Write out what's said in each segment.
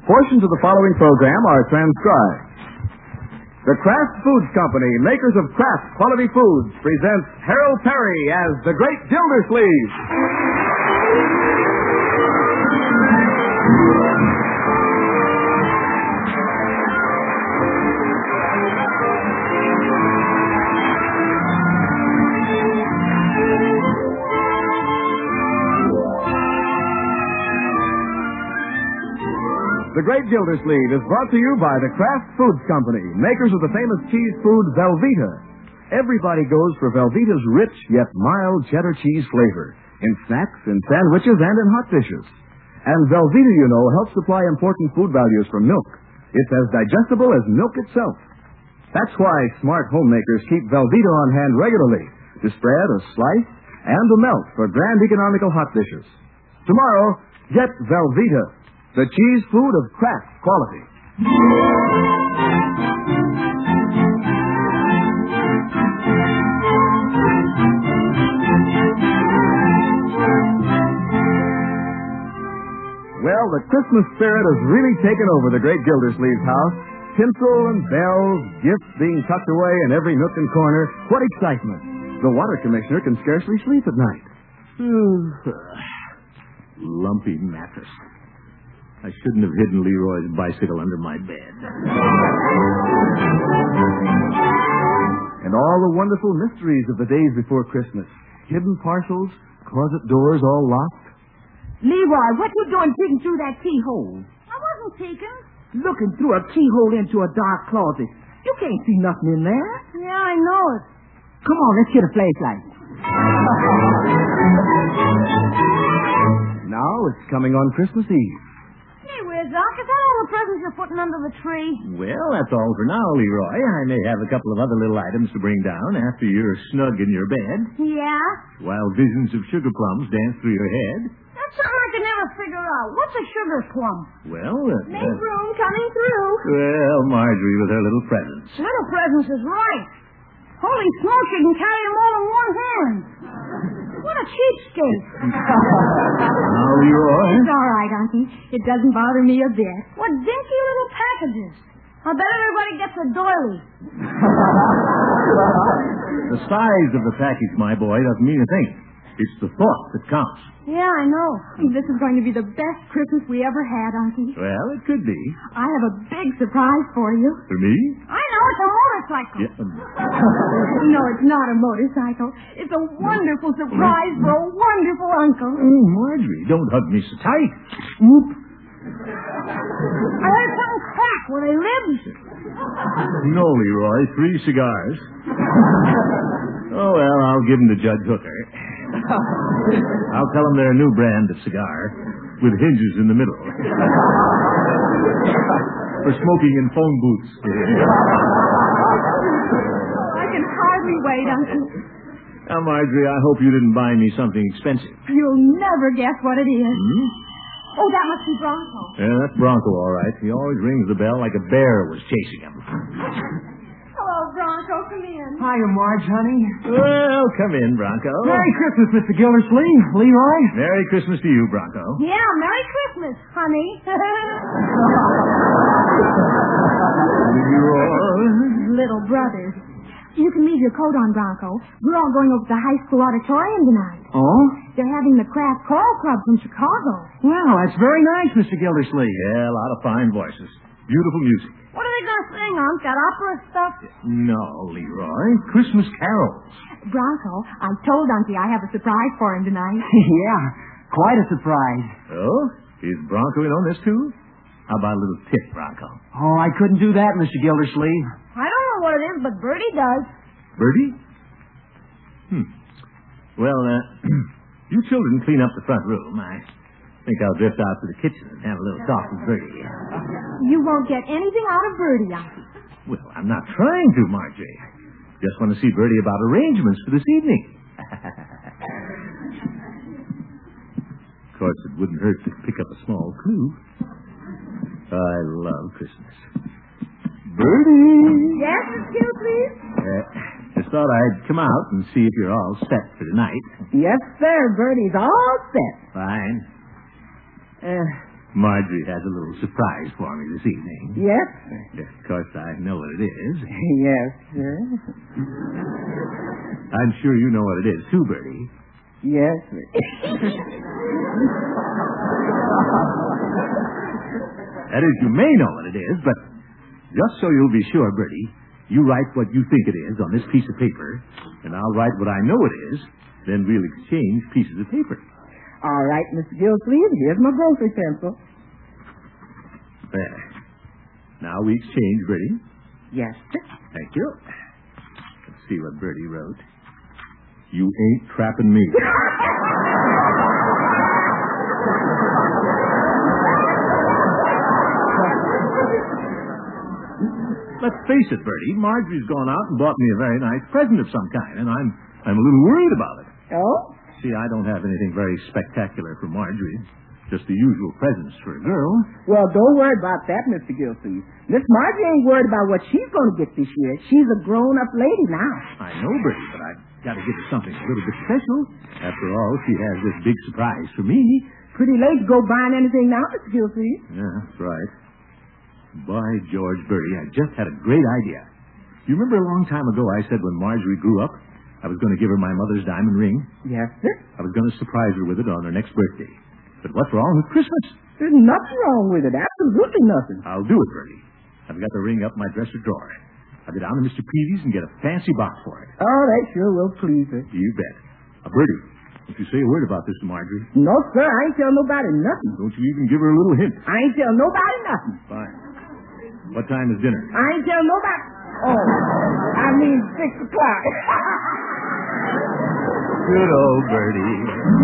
Portions of the following program are transcribed. The Kraft Foods Company, makers of Kraft Quality Foods, presents Harold Perry as the Great Gildersleeve. The Great Gildersleeve is brought to you by the Kraft Foods Company, makers of the famous cheese food Velveeta. Everybody goes for Velveeta's rich yet mild cheddar cheese flavor in snacks, in sandwiches, and in hot dishes. And Velveeta, you know, helps supply important food values from milk. It's as digestible as milk itself. That's why smart homemakers keep Velveeta on hand regularly to spread or slice and to melt for grand economical hot dishes. Tomorrow, get Velveeta, the cheese food of Kraft quality. Well, the Christmas spirit has really taken over the Great Gildersleeve's house. Tinsel and bells, gifts being tucked away in every nook and corner. What excitement. The water commissioner can scarcely sleep at night. Lumpy mattress. I shouldn't have hidden Leroy's bicycle under my bed. And all the wonderful mysteries of the days before Christmas. Hidden parcels, closet doors all locked. Leroy, what you doing peeking through that keyhole? I wasn't peeking. Looking through a keyhole into a dark closet. You can't see nothing in there. Yeah, I know it. Come on, let's get a flashlight. Now it's coming on Christmas Eve. Hey, where's Doc? Is that all the presents you're putting under the tree? Well, that's all for now, Leroy. I may have a couple of other little items to bring down after you're snug in your bed. Yeah? While visions of sugar plums dance through your head. That's something I can never figure out. What's a sugar plum? Well, Make room coming through. Well, Marjorie with her little presents. Little presents is right. Holy smoke, you can carry them all in one hand. What a cheapskate. Now, Leroy. It's all right, Auntie. It doesn't bother me a bit. What dinky little packages. I bet everybody gets a doily. The size of the package, my boy, doesn't mean a thing. It's the thought that counts. Yeah, I know. This is going to be the best Christmas we ever had, Auntie. Well, it could be. I have a big surprise for you. For me? I know, it's a motorcycle. Yeah. No, it's not a motorcycle. It's a wonderful surprise for a wonderful uncle. Oh, Marjorie, don't hug me so tight. Oop. I heard something crack where they lived. No, Leroy, 3 cigars. Oh, well, I'll give them to Judge Hooker. I'll tell him they're a new brand of cigar with hinges in the middle. For smoking in phone booths. I can hardly wait, Uncle. Now, Marjorie, I hope you didn't buy me something expensive. You'll never guess what it is. Oh, that must be Bronco. Yeah, that's Bronco, all right. He always rings the bell like a bear was chasing him. Hello, Bronco. Come in. Hiya, Marge, honey. Well, come in, Bronco. Merry Christmas, Mr. Gildersleeve. Leroy. Merry Christmas to you, Bronco. Yeah, Merry Christmas, honey. Leroy. Little brothers. You can leave your coat on, Bronco. We're all going over to the high school auditorium tonight. Oh? They're having the Kraft Choral Club from Chicago. Well, that's very nice, Mr. Gildersleeve. Yeah, a lot of fine voices. Beautiful music. What are they going to sing, Unc? That opera stuff? No, Leroy. Christmas carols. Bronco, I told Auntie I have a surprise for him tonight. Yeah, quite a surprise. Oh? Is Bronco in on this, too? How about a little tip, Bronco? Oh, I couldn't do that, Mr. Gildersleeve. I don't know what it is, but Bertie does. Bertie? Well, you children clean up the front room. I think I'll drift out to the kitchen and have a little talk with Bertie. You won't get anything out of Bertie, Auntie. Well, I'm not trying to, Marjorie. Just want to see Bertie about arrangements for this evening. Of course, it wouldn't hurt to pick up a small clue. I love Christmas. Bertie! Yes, excuse me? Just thought I'd come out and see if you're all set for tonight. Yes, sir. Bertie's all set. Fine. Marjorie has a little surprise for me this evening. Yes, Of course, I know what it is. yes, sir. I'm sure you know what it is, too, Bertie. Yes, sir. That is, you may know what it is, but just so you'll be sure, Bertie, you write what you think it is on this piece of paper, and I'll write what I know it is. Then we'll exchange pieces of paper. All right, Mr. Gilsleeve, here's my grocery pencil. There. Now we exchange, Bertie. Yes, sir. Thank you. Let's see what Bertie wrote. You ain't trapping me. Let's face it, Bertie. Marjorie's gone out and bought me a very nice present of some kind, and I'm a little worried about it. Oh? See, I don't have anything very spectacular for Marjorie. Just the usual presents for a girl. Well, don't worry about that, Mr. Gilsleeve. Miss Marjorie ain't worried about what she's going to get this year. She's a grown-up lady now. I know, Bertie, but I've got to give her something a little bit special. After all, she has this big surprise for me. Pretty late to go buying anything now, Mr. Gilsleeve. Yeah, that's right. By George, Bertie, I just had a great idea. You remember a long time ago I said when Marjorie grew up, I was going to give her my mother's diamond ring? Yes, sir. I was going to surprise her with it on her next birthday. But what's wrong with Christmas? There's nothing wrong with it. Absolutely nothing. I'll do it, Bertie. I've got the ring up in my dresser drawer. I'll go down to Mr. Peavy's and get a fancy box for it. Oh, that sure will please her. You bet. Bertie, don't you say a word about this to Marjorie. No, sir. I ain't tell nobody nothing. Don't you even give her a little hint. I ain't tell nobody nothing. Fine. What time is dinner? I ain't tell nobody. Oh, I mean 6 o'clock. Good old Bertie.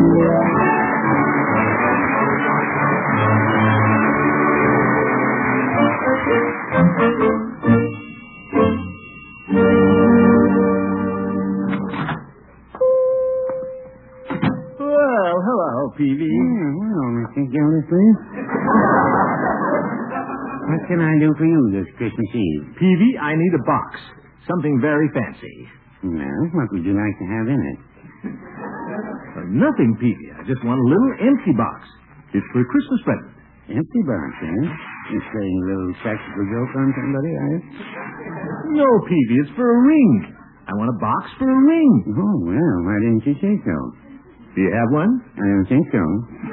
Well, hello, Peavy. Hello, Mr. Gildersleeve. What can I do for you this Christmas Eve? Peavy, I need a box. Something very fancy. Well, what would you like to have in it? Nothing, Peavy. I just want a little empty box. It's for a Christmas present. Empty box, eh? You playing a little practical joke on somebody, are you? No, Peavy, it's for a ring. I want a box for a ring. Oh, well, why didn't you say so? Do you have one? I don't think so.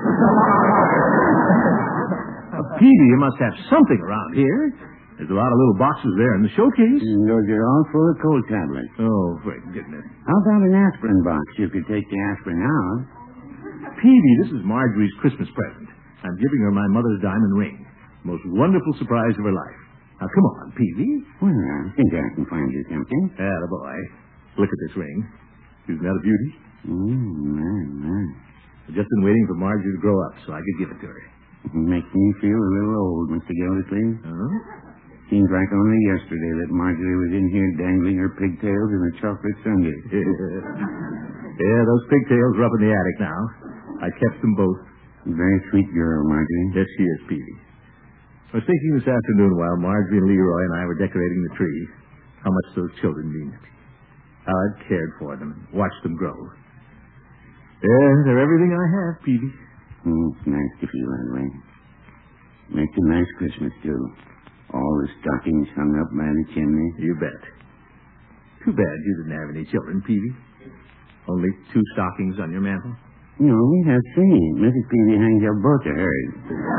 Peavy, you must have something around here. There's a lot of little boxes there in the showcase. Those are all full of cold tablets. Oh, for goodness. How about an aspirin box? You could take the aspirin out. Peavy, this is Marjorie's Christmas present. I'm giving her my mother's diamond ring. Most wonderful surprise of her life. Now, come on, Peavy. Well, I think I can find you something. Attaboy. Look at this ring. Isn't that a beauty? My. I've just been waiting for Marjorie to grow up so I could give it to her. It makes me feel a little old, Mr. Gildersleeve. Huh? Seems like only yesterday that Marjorie was in here dangling her pigtails in a chocolate sundae. Yeah, those pigtails are up in the attic now. I kept them both. Very sweet girl, Marjorie. Yes, she is, Peavy. I was thinking this afternoon while Marjorie and Leroy and I were decorating the tree how much those children mean to me. How I've cared for them and watched them grow. Yeah, they're everything I have, Peavy. It's nice to feel that way. Makes a nice Christmas, too. All the stockings hung up by the chimney. You bet. Too bad you didn't have any children, Peavy. Only 2 stockings on your mantel. No, we have 3. Mrs. Peavy hangs up both of hers.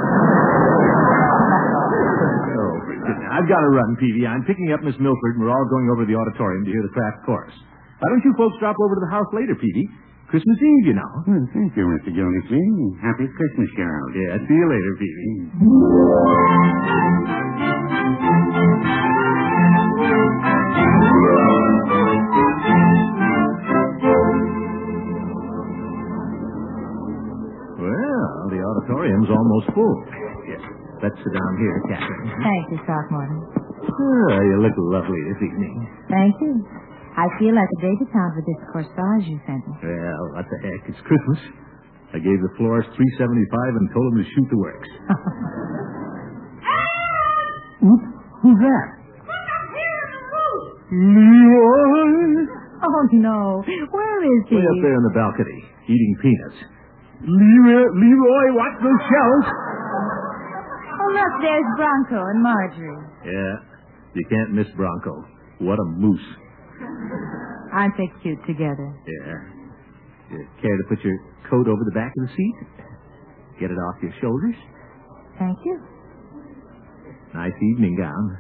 Oh, for goodness. I've got to run, Peavy. I'm picking up Miss Milford, and we're all going over to the auditorium to hear the craft chorus. Why don't you folks drop over to the house later, Peavy? Christmas Eve, you know. Well, thank you, Mr. Gildersleeve. Happy Christmas, Carol. Yeah, see you later, Peavy. Well, the auditorium's almost full. Yes. Let's sit down here, Catherine. Thank you, Throckmorton. You look lovely this evening. Thank you. I feel like a debutante with this corsage you sent me. Well, what the heck? It's Christmas. I gave the florist $3.75 and told him to shoot the works. Who's that? Leroy! Oh, no. Where is he? Way up there in the balcony, eating peanuts. Leroy, watch those shells. look, there's Bronco and Marjorie. Yeah, you can't miss Bronco. What a moose. Aren't they cute together? Yeah. You care to put your coat over the back of the seat? Get it off your shoulders? Thank you. Nice evening gown.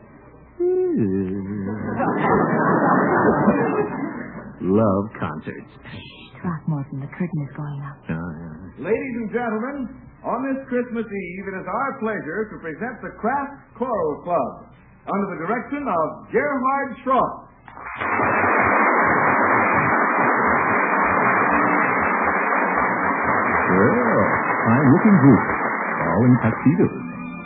Love concerts. Throckmorton, the curtain is going up. Ladies and gentlemen, on this Christmas Eve, it is our pleasure to present the Kraft Choral Club under the direction of Gerhard Schroff. Well, fine-looking group, all in tuxedos.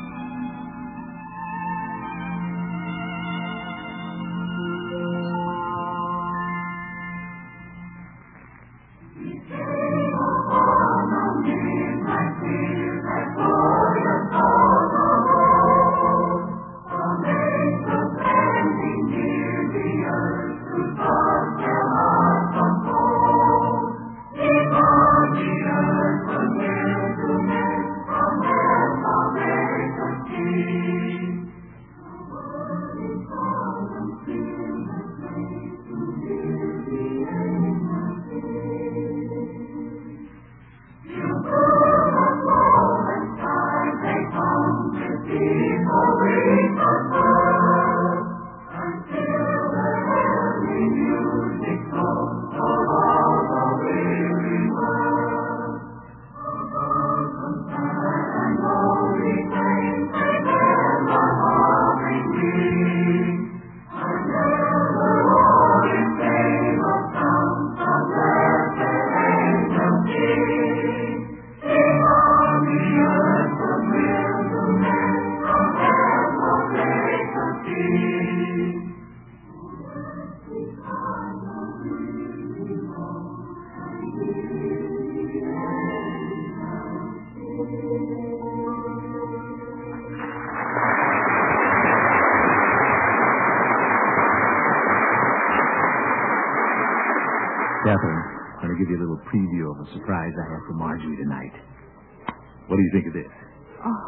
Catherine, I'm going to give you a little preview of a surprise I have for Marjorie tonight. What do you think of this? Oh,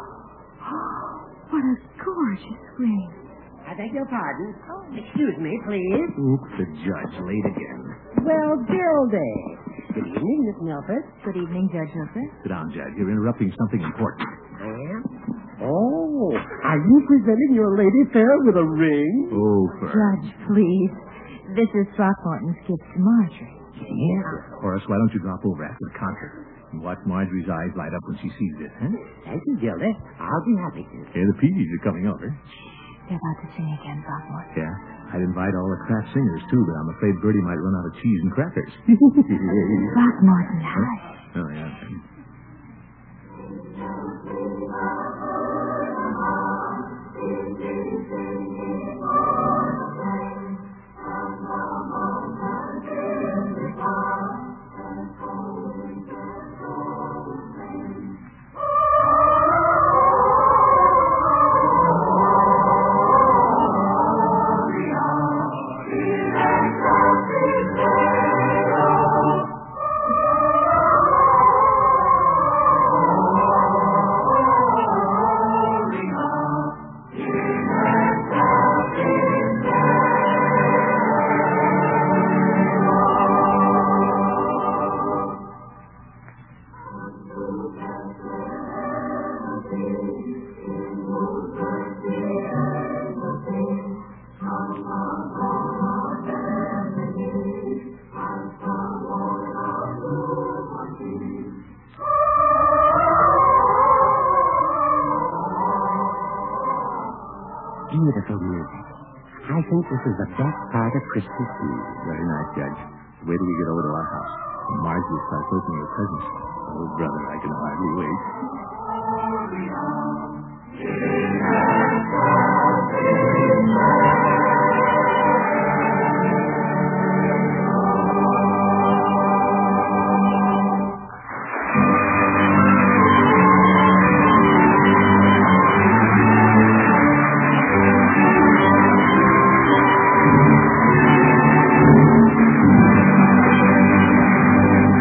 what a gorgeous ring. I beg your pardon. Excuse me, please. Oops, the judge, late again. Well, Gildy. Good evening, Miss Milford. Good evening, Judge Hooker. Sit down, Judge. You're interrupting something important. Ma'am? Oh, are you presenting your lady fair with a ring? Oh, Fern. Judge, please. This is Throckmorton's gift to Marjorie. Yes. Horace, why don't you drop over after the concert and watch Marjorie's eyes light up when she sees this, huh? Thank you, Gildy. I'll be happy to. Yeah, the Peavies are coming over. They're about to sing again, Throckmorton. Yeah, I'd invite all the Kraft singers, too, but I'm afraid Bertie might run out of cheese and crackers. Throckmorton, hush. Oh, yeah. Beautiful music. I think this is the best part of Christmas Eve. Very nice, Judge. Wait till we get over to our house. Marjorie starts opening her presents. Oh, brother, I can hardly wait.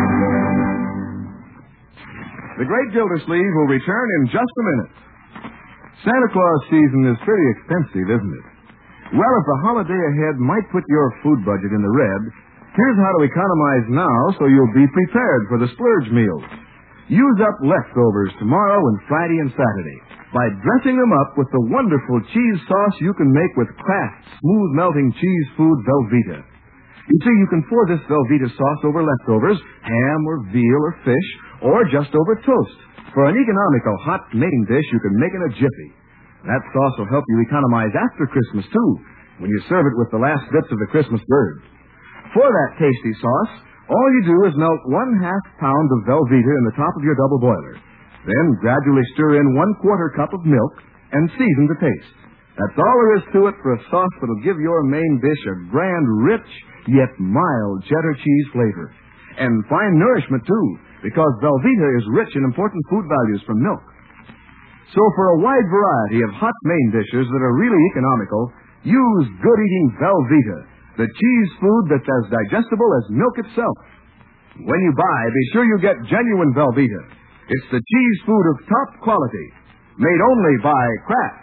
The Great Gildersleeve will return in just a minute. Santa Claus season is pretty expensive, isn't it? Well, if the holiday ahead might put your food budget in the red, here's how to economize now so you'll be prepared for the splurge meals. Use up leftovers tomorrow and Friday and Saturday by dressing them up with the wonderful cheese sauce you can make with Kraft's smooth-melting cheese food Velveeta. You see, you can pour this Velveeta sauce over leftovers, ham or veal or fish, or just over toast for an economical hot main dish you can make in a jiffy. That sauce will help you economize after Christmas, too, when you serve it with the last bits of the Christmas bird. For that tasty sauce, all you do is melt 1/2 pound of Velveeta in the top of your double boiler. Then gradually stir in 1/4 cup of milk and season to taste. That's all there is to it for a sauce that'll give your main dish a grand, rich, yet mild cheddar cheese flavor. And fine nourishment, too, because Velveeta is rich in important food values from milk. So for a wide variety of hot main dishes that are really economical, use good-eating Velveeta, the cheese food that's as digestible as milk itself. When you buy, be sure you get genuine Velveeta. It's the cheese food of top quality, made only by Kraft.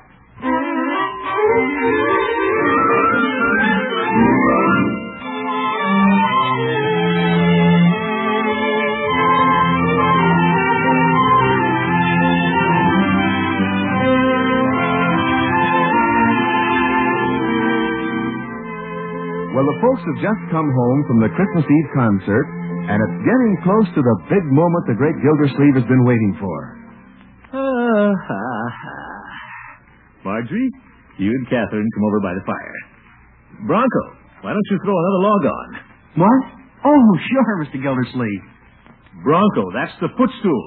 Well, the folks have just come home from the Christmas Eve concert, and it's getting close to the big moment the great Gildersleeve has been waiting for. Marjorie, you and Catherine come over by the fire. Bronco, why don't you throw another log on? What? Oh, sure, Mr. Gildersleeve. Bronco, that's the footstool.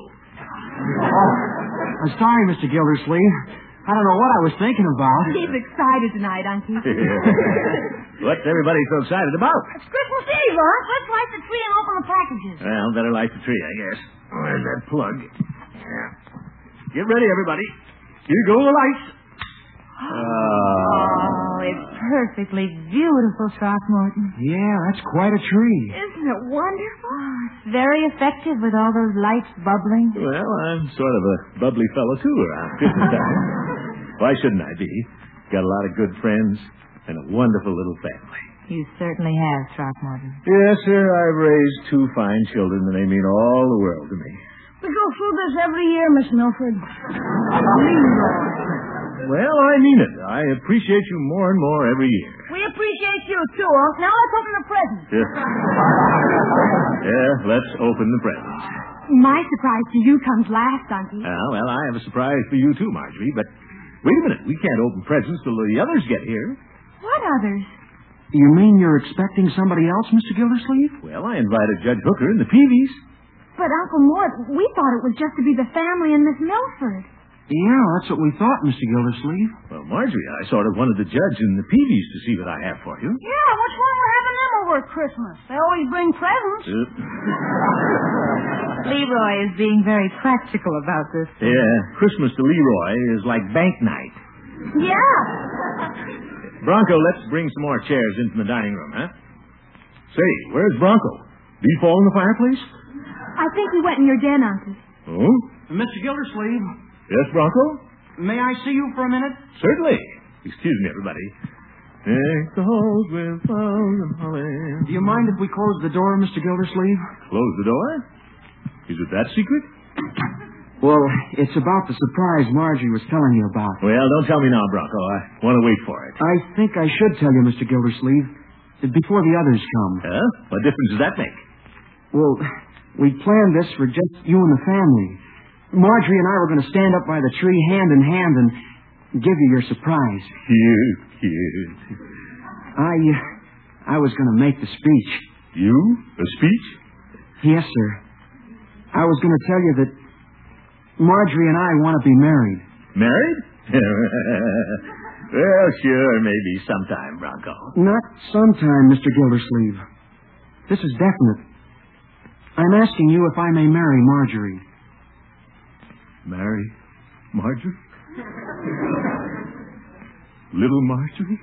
I'm sorry, Mr. Gildersleeve. I don't know what I was thinking about. He's excited tonight, Uncle. What's everybody so excited about? It's Christmas Eve, Unc. Let's light the tree and open the packages. Well, better light the tree, I guess. Where's that plug? Yeah. Get ready, everybody. Here go the lights. Oh, it's perfectly beautiful, Throckmorton. Yeah, that's quite a tree. Isn't it wonderful? Oh, it's very effective with all those lights bubbling. Well, I'm sort of a bubbly fellow, too, around Christmas time. Why shouldn't I be? Got a lot of good friends and a wonderful little family. You certainly have, Throckmorton. Yes, sir, I've raised 2 fine children, and they mean all the world to me. We go through this every year, Miss Milford. Well, I mean it. I appreciate you more and more every year. We appreciate you, too, Unc. Now let's open the presents. Yeah, let's open the presents. My surprise to you comes last, Uncle. Well, I have a surprise for you, too, Marjorie, but wait a minute. We can't open presents till the others get here. What others? You mean you're expecting somebody else, Mr. Gildersleeve? Well, I invited Judge Hooker and the Peavies. But, Uncle Mort, we thought it was just to be the family and Miss Milford. Yeah, that's what we thought, Mr. Gildersleeve. Well, Marjorie, I sort of wanted the Judge and the Peavies to see what I have for you. Yeah, what's wrong with having them over at Christmas? They always bring presents. Leroy is being very practical about this. Yeah, Christmas to Leroy is like bank night. Yeah. Bronco, let's bring some more chairs into the dining room, huh? Say, where's Bronco? Did he fall in the fireplace? I think he went in your den, Uncle. Oh? Mr. Gildersleeve, Yes, Bronco? may I see you for a minute? Certainly. Excuse me, everybody. Deck the halls with flowers and holly. Do you mind if we close the door, Mr. Gildersleeve? Close the door? Is it that secret? Well, it's about the surprise Marjorie was telling you about. Well, don't tell me now, Bronco. I want to wait for it. I think I should tell you, Mr. Gildersleeve, before the others come. Huh? What difference does that make? Well, we planned this for just you and the family. Marjorie and I were going to stand up by the tree hand in hand and give you your surprise. Cute. I was going to make the speech. You? A speech? Yes, sir. I was going to tell you that Marjorie and I want to be married. Married? Well, sure, maybe sometime, Bronco. Not sometime, Mr. Gildersleeve. This is definite. I'm asking you if I may marry Marjorie. Marry Marjorie? Little Marjorie?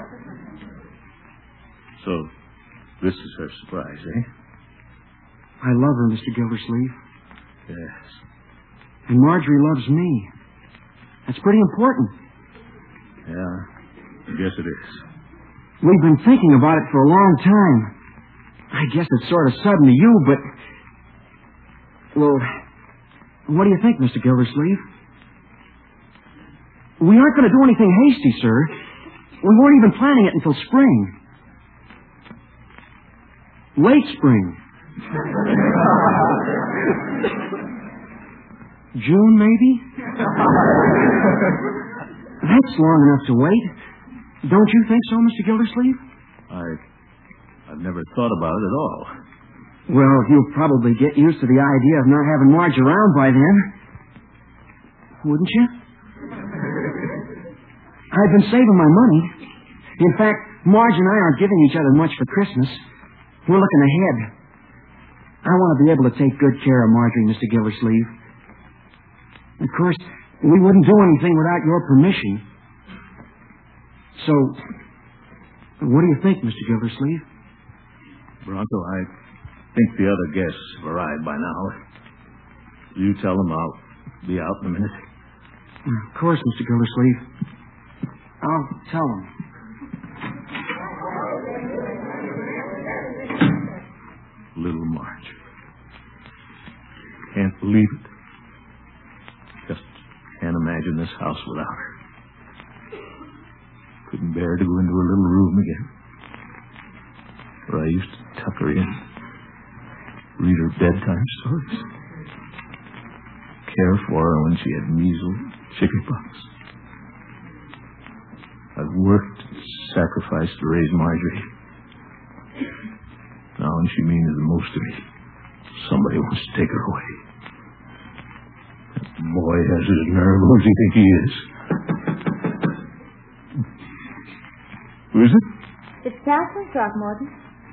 So, this is her surprise, eh? I love her, Mr. Gildersleeve. Yes. And Marjorie loves me. That's pretty important. Yeah, I guess it is. We've been thinking about it for a long time. I guess it's sort of sudden to you, but... Well, what do you think, Mr. Gildersleeve? We aren't going to do anything hasty, sir. We weren't even planning it until spring. Late spring. June, maybe? That's long enough to wait. Don't you think so, Mr. Gildersleeve? I've never thought about it at all. Well, you'll probably get used to the idea of not having Marge around by then. Wouldn't you? I've been saving my money. In fact, Marge and I aren't giving each other much for Christmas. We're looking ahead. I want to be able to take good care of Marjorie, Mr. Gildersleeve. Of course, we wouldn't do anything without your permission. So, what do you think, Mr. Gildersleeve? Bronco, I think the other guests have arrived by now. You tell them I'll be out in a minute. Of course, Mr. Gildersleeve. I'll tell them. Little Marge. Can't believe it. Just can't imagine this house without her. Couldn't bear to go into her little room again, where I used to tuck her in, read her bedtime stories, care for her when she had measles, chickenpox. I've worked and sacrificed to raise Marjorie. Now when she means the most to me, somebody wants to take her away. That boy has his nerve. Who does he think he is? Who is it? It's Catherine Throckmorton.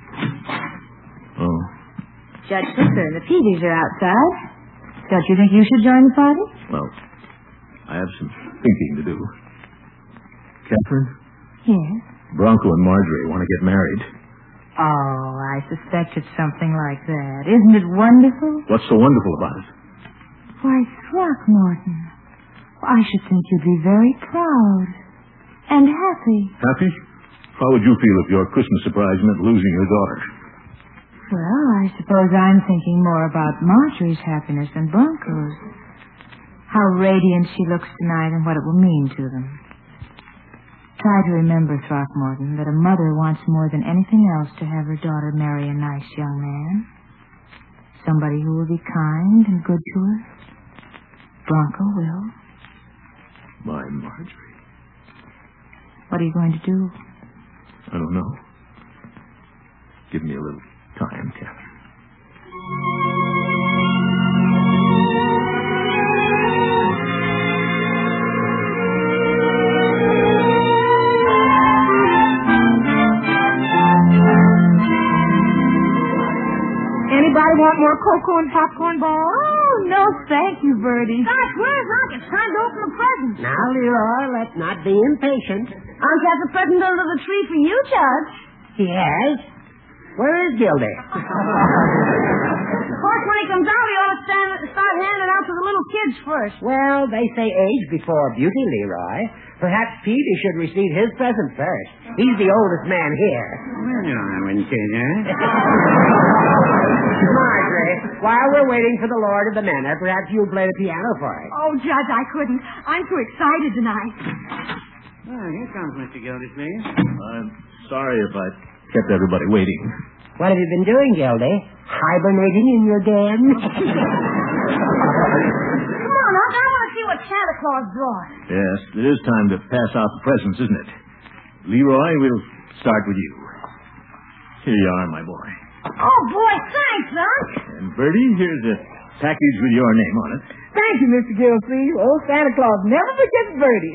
Oh. Judge Fisher and the Peavies are outside. Don't you think you should join the party? Well, I have some thinking to do. Catherine? Yes. Bronco and Marjorie want to get married. Oh, I suspected something like that. Isn't it wonderful? What's so wonderful about it? Why, Throckmorton, I should think you'd be very proud and happy. Happy? How would you feel if your Christmas surprise meant losing your daughter? Well, I suppose I'm thinking more about Marjorie's happiness than Bronco's. How radiant she looks tonight and what it will mean to them. Try to remember, Throckmorton, that a mother wants more than anything else to have her daughter marry a nice young man. Somebody who will be kind and good to her. Bronco will. My Marjorie. What are you going to do? I don't know. Give me a little time, Catherine. Anybody want more cocoa and popcorn balls? Oh, no, thank you, Bertie. Gosh, where's Unc? It's time to open the presents. Now, Leroy, let's not be impatient. Unc has a present under the tree for you, Judge. Yes? Where is Gildy? Of course, when he comes out, we ought to start handing it out to the little kids first. Well, they say age before beauty, Leroy. Perhaps Petey should receive his present first. He's the oldest man here. Well, I wouldn't say that. Marjorie, while we're waiting for the Lord of the Manor, perhaps you'll play the piano for us. Oh, Judge, I couldn't. I'm too excited tonight. Oh, here comes Mr. Gildersleeve. I'm sorry if I kept everybody waiting. What have you been doing, Gildy? Hibernating in your den? Come on, Unc. I want to see what Santa Claus brought. Yes, it is time to pass out the presents, isn't it? Leroy, we'll start with you. Here you are, my boy. Oh, boy, thanks, Unc. And Bertie, here's a package with your name on it. Thank you, Mr. Gildersleeve. Old Santa Claus never forgets Bertie.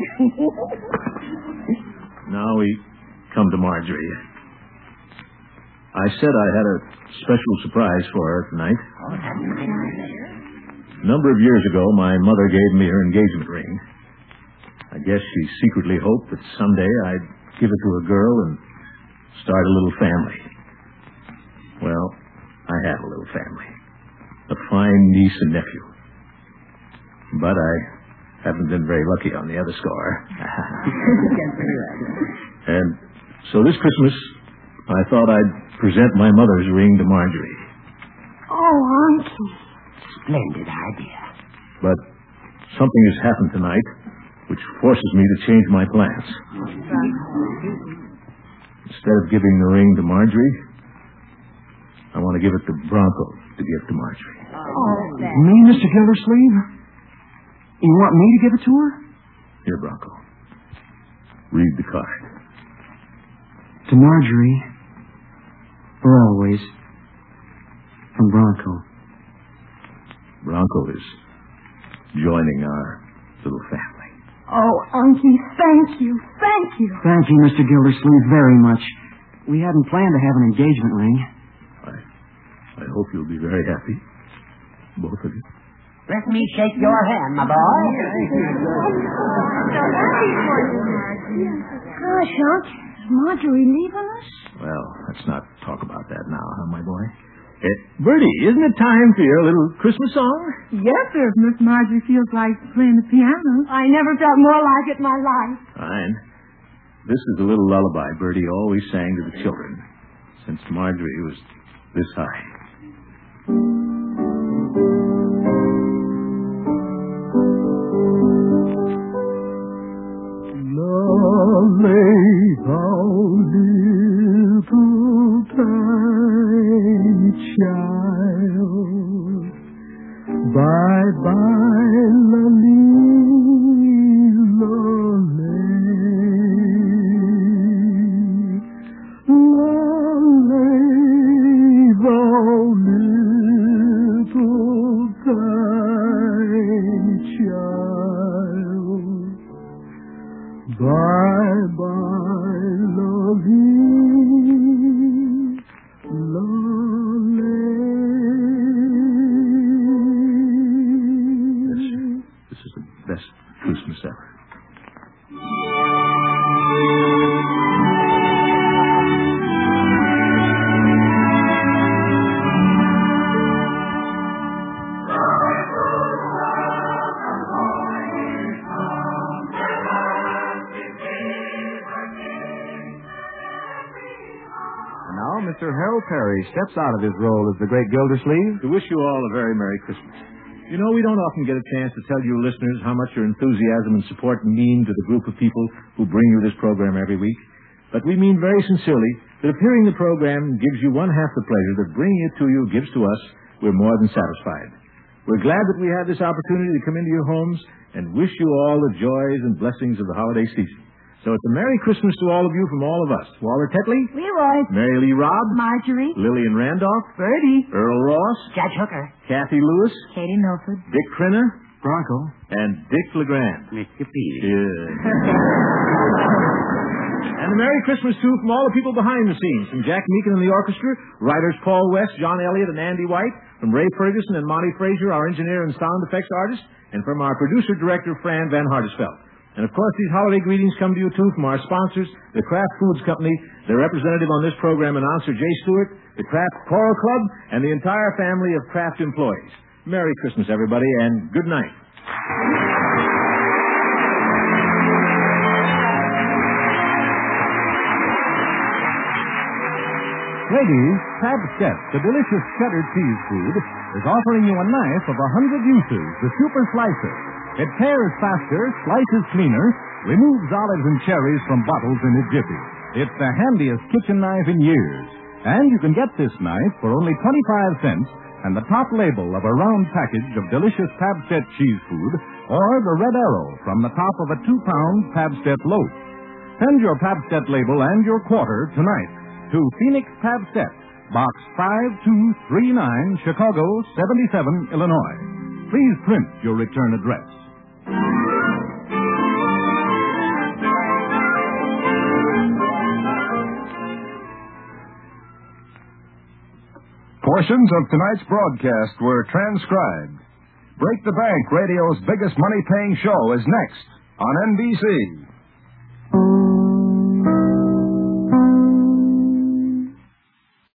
Now we come to Marjorie. I said I had a special surprise for her tonight. A number of years ago, my mother gave me her engagement ring. I guess she secretly hoped that someday I'd give it to a girl and start a little family. Well, I had a little family. A fine niece and nephew. But I Haven't been very lucky on the other score. And so this Christmas, I thought I'd present my mother's ring to Marjorie. Oh, Unky. Splendid idea. But something has happened tonight which forces me to change my plans. Instead of giving the ring to Marjorie, I want to give it to Bronco to give to Marjorie. Me, Mr. Gildersleeve? You want me to give it to her? Here, Bronco. Read the card. To Marjorie. For always. From Bronco. Bronco is joining our little family. Oh, Unky, thank you. Thank you. Thank you, Mr. Gildersleeve, very much. We hadn't planned to have an engagement ring. I hope you'll be very happy. Both of you. Let me shake your hand, my boy. Gosh, Unc, is Marjorie leaving us? Well, let's not talk about that now, huh, my boy? Bertie, isn't it time for your little Christmas song? Yes, sir, if Miss Marjorie feels like playing the piano. I never felt more like it in my life. Fine. This is a little lullaby Bertie always sang to the children since Marjorie was this high. Lay thou little tiny child, bye-bye, lay thou little tiny child, bye-bye, This is the best Christmas ever. Mr. Harold Perry steps out of his role as the great Gildersleeve to wish you all a very Merry Christmas. You know, we don't often get a chance to tell you listeners how much your enthusiasm and support mean to the group of people who bring you this program every week. But we mean very sincerely that if hearing the program gives you one half the pleasure that bringing it to you gives to us, we're more than satisfied. We're glad that we have this opportunity to come into your homes and wish you all the joys and blessings of the holiday season. So it's a Merry Christmas to all of you from all of us. Walter Tetley, Leroy, Mary Lee Robb, Marjorie, Lillian Randolph, Bertie, Earl Ross, Judge Hooker, Kathy Lewis, Katie Milford, Dick Crenner, Bronco, and Dick LeGrand. Mr. Peavy. And a Merry Christmas, too, from all the people behind the scenes. From Jack Meakin and the orchestra, writers Paul West, John Elliott, and Andy White. From Ray Ferguson and Monty Frazier, our engineer and sound effects artist. And from our producer-director, Fran Van Hartesveld. And, of course, these holiday greetings come to you, too, from our sponsors, the Kraft Foods Company, their representative on this program, announcer Jay Stewart, the Kraft Choral Club, and the entire family of Kraft employees. Merry Christmas, everybody, and good night. Ladies, Pabst-Ett, the delicious cheddar cheese food, is offering you a knife of 100 uses, the Super Slicer. It tears faster, slices cleaner, removes olives and cherries from bottles in a jiffy. It's the handiest kitchen knife in years. And you can get this knife for only 25 cents and the top label of a round package of delicious Pabst-Ett cheese food or the red arrow from the top of a 2-pound Pabst-Ett loaf. Send your Pabst-Ett label and your quarter tonight to Phoenix Pabst-Ett, Box 5239, Chicago 77, Illinois. Please print your return address. Portions of tonight's broadcast were transcribed. Break the Bank, radio's biggest money-paying show, is next on NBC.